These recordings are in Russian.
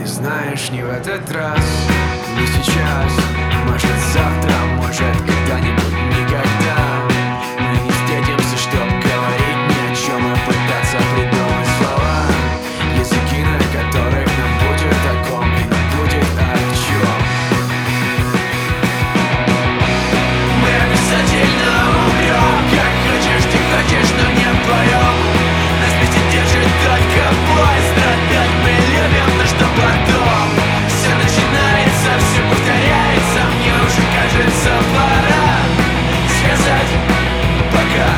Ты знаешь, не в этот раз, не сейчас, может завтра, может когда-нибудь никогда. Мы не встретимся, чтоб говорить ни о чем и пытаться придумать слова, языки, на которых нам будет о ком и нам будет о чем. Мы обязательно умрем, как хочешь, ты хочешь, но не вдвоем. Нас вместе держит только бой, страдать мы любим, но что потом? Все начинается, все повторяется, мне уже кажется, пора сказать пока.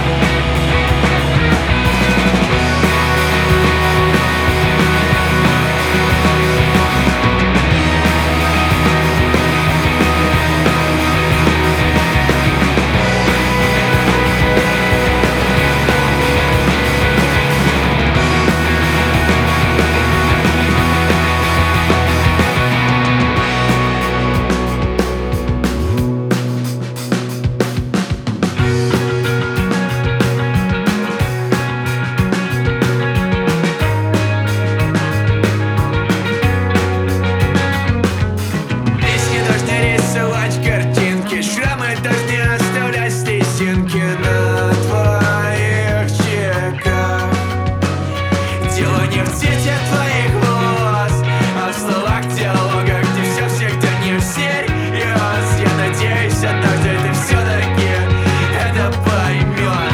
Песни должны рисовать картинки, шрамы должны оставлять слезинки на твоих щеках. Дело не в цвете твоих волос, а в словах диалога, где все всегда не всерьез. Я надеюсь, однажды ты все-таки это поймешь.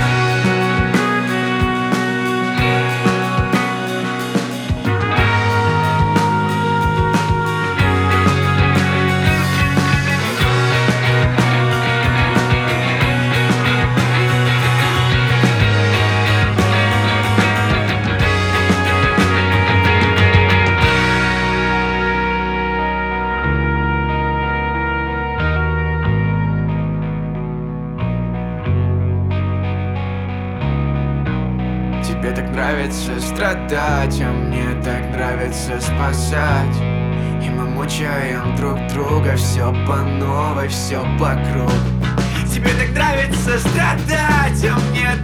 Тебе так нравится страдать, а мне так нравится спасать. И мы мучаем друг друга, все по новой, все по кругу. Тебе так нравится страдать, а мне